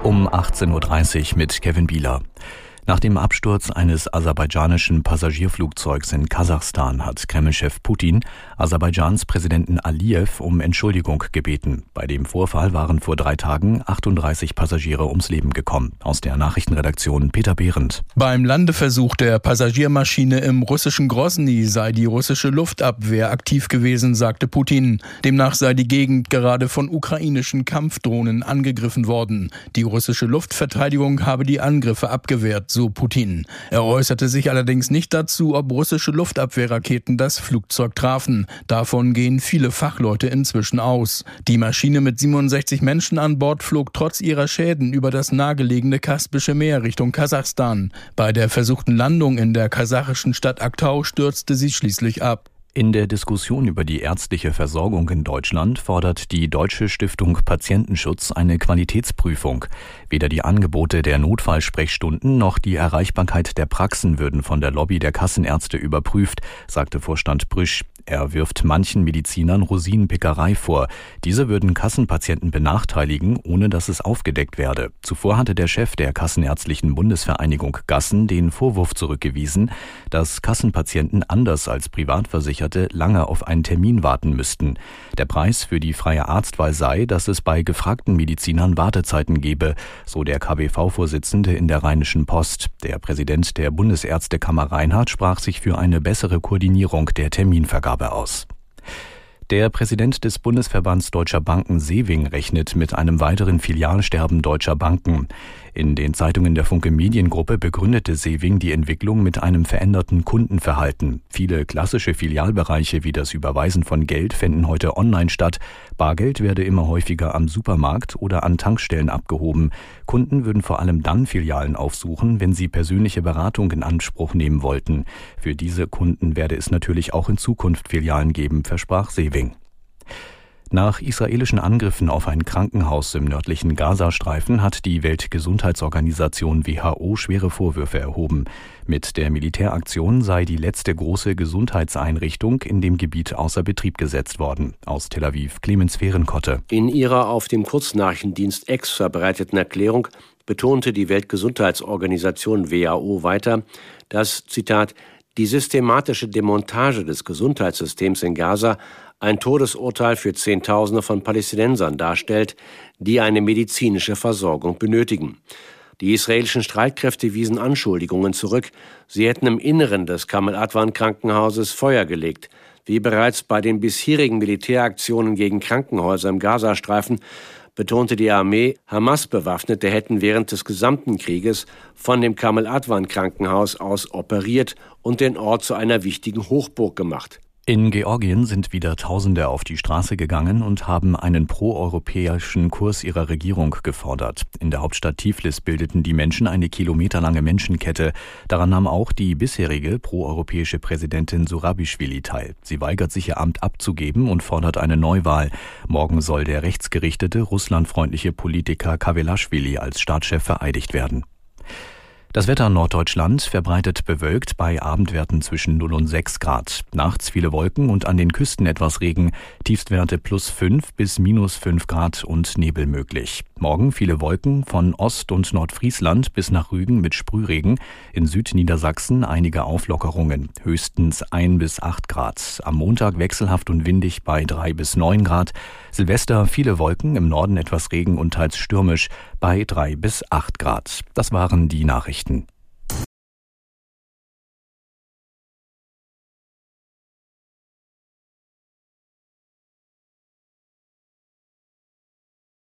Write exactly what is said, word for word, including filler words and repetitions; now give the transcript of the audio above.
Um achtzehn Uhr dreißig mit Kevin Bieler. Nach dem Absturz eines aserbaidschanischen Passagierflugzeugs in Kasachstan hat Kreml-Chef Putin Aserbaidschans Präsidenten Aliyev um Entschuldigung gebeten. Bei dem Vorfall waren vor drei Tagen achtunddreißig Passagiere ums Leben gekommen. Aus der Nachrichtenredaktion Peter Behrendt. Beim Landeversuch der Passagiermaschine im russischen Grosny sei die russische Luftabwehr aktiv gewesen, sagte Putin. Demnach sei die Gegend gerade von ukrainischen Kampfdrohnen angegriffen worden. Die russische Luftverteidigung habe die Angriffe abgewehrt, so Putin. Er äußerte sich allerdings nicht dazu, ob russische Luftabwehrraketen das Flugzeug trafen. Davon gehen viele Fachleute inzwischen aus. Die Maschine mit siebenundsechzig Menschen an Bord flog trotz ihrer Schäden über das nahegelegene Kaspische Meer Richtung Kasachstan. Bei der versuchten Landung in der kasachischen Stadt Aktau stürzte sie schließlich ab. In der Diskussion über die ärztliche Versorgung in Deutschland fordert die Deutsche Stiftung Patientenschutz eine Qualitätsprüfung. Weder die Angebote der Notfallsprechstunden noch die Erreichbarkeit der Praxen würden von der Lobby der Kassenärzte überprüft, sagte Vorstand Brüsch. Er wirft manchen Medizinern Rosinenpickerei vor. Diese würden Kassenpatienten benachteiligen, ohne dass es aufgedeckt werde. Zuvor hatte der Chef der Kassenärztlichen Bundesvereinigung Gassen den Vorwurf zurückgewiesen, dass Kassenpatienten anders als Privatversicherte lange auf einen Termin warten müssten. Der Preis für die freie Arztwahl sei, dass es bei gefragten Medizinern Wartezeiten gebe, so der K B V-Vorsitzende in der Rheinischen Post. Der Präsident der Bundesärztekammer Reinhardt sprach sich für eine bessere Koordinierung der Terminvergabe aus. Der Präsident des Bundesverbands Deutscher Banken Sewing rechnet mit einem weiteren Filialsterben deutscher Banken. In den Zeitungen der Funke Mediengruppe begründete Sewing die Entwicklung mit einem veränderten Kundenverhalten. Viele klassische Filialbereiche wie das Überweisen von Geld fänden heute online statt. Bargeld werde immer häufiger am Supermarkt oder an Tankstellen abgehoben. Kunden würden vor allem dann Filialen aufsuchen, wenn sie persönliche Beratung in Anspruch nehmen wollten. Für diese Kunden werde es natürlich auch in Zukunft Filialen geben, versprach Sewing. Nach israelischen Angriffen auf ein Krankenhaus im nördlichen Gazastreifen hat die Weltgesundheitsorganisation W H O schwere Vorwürfe erhoben. Mit der Militäraktion sei die letzte große Gesundheitseinrichtung in dem Gebiet außer Betrieb gesetzt worden. Aus Tel Aviv Clemens Fehrenkotte. In ihrer auf dem Kurznachrichtendienst X verbreiteten Erklärung betonte die Weltgesundheitsorganisation W H O weiter, dass, Zitat, die systematische Demontage des Gesundheitssystems in Gaza ein Todesurteil für Zehntausende von Palästinensern darstellt, die eine medizinische Versorgung benötigen. Die israelischen Streitkräfte wiesen Anschuldigungen zurück, sie hätten im Inneren des Kamal Adwan Krankenhauses Feuer gelegt. Wie bereits bei den bisherigen Militäraktionen gegen Krankenhäuser im Gazastreifen betonte die Armee, Hamas-Bewaffnete hätten während des gesamten Krieges von dem Kamal Adwan Krankenhaus aus operiert und den Ort zu einer wichtigen Hochburg gemacht. In Georgien sind wieder Tausende auf die Straße gegangen und haben einen proeuropäischen Kurs ihrer Regierung gefordert. In der Hauptstadt Tiflis bildeten die Menschen eine kilometerlange Menschenkette. Daran nahm auch die bisherige proeuropäische Präsidentin Zurabischwili teil. Sie weigert sich, ihr Amt abzugeben und fordert eine Neuwahl. Morgen soll der rechtsgerichtete, russlandfreundliche Politiker Kavelaschwili als Staatschef vereidigt werden. Das Wetter in Norddeutschland verbreitet bewölkt bei Abendwerten zwischen null und sechs Grad. Nachts viele Wolken und an den Küsten etwas Regen. Tiefstwerte plus fünf bis minus fünf Grad und Nebel möglich. Morgen viele Wolken von Ost- und Nordfriesland bis nach Rügen mit Sprühregen. In Südniedersachsen einige Auflockerungen. Höchstens ein bis acht Grad. Am Montag wechselhaft und windig bei drei bis neun Grad. Silvester viele Wolken, im Norden etwas Regen und teils stürmisch bei drei bis acht Grad. Das waren die Nachrichten.